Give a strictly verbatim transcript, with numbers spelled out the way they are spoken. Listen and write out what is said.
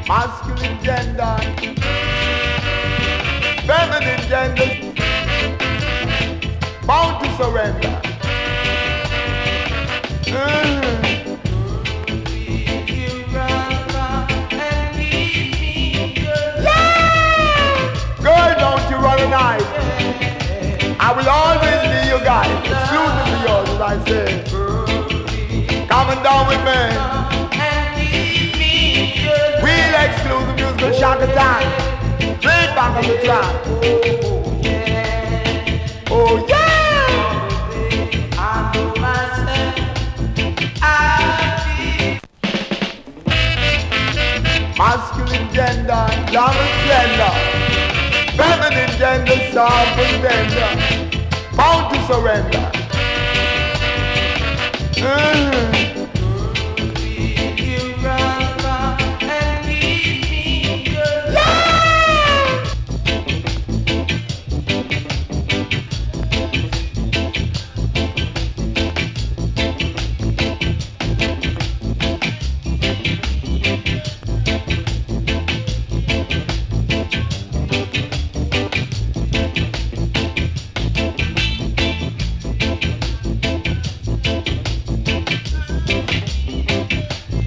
masculine gender, feminine gender, bound to surrender. Mm. Girl, don't you run a night. I will always be your guide, exclusively yours, as I say. Coming down with me. Real exclusive musical shock attack. Straight back on the track. Oh yeah! I know myself. I masculine gender, long and slender. Feminine gender, soft and tender, bound to surrender. Mm.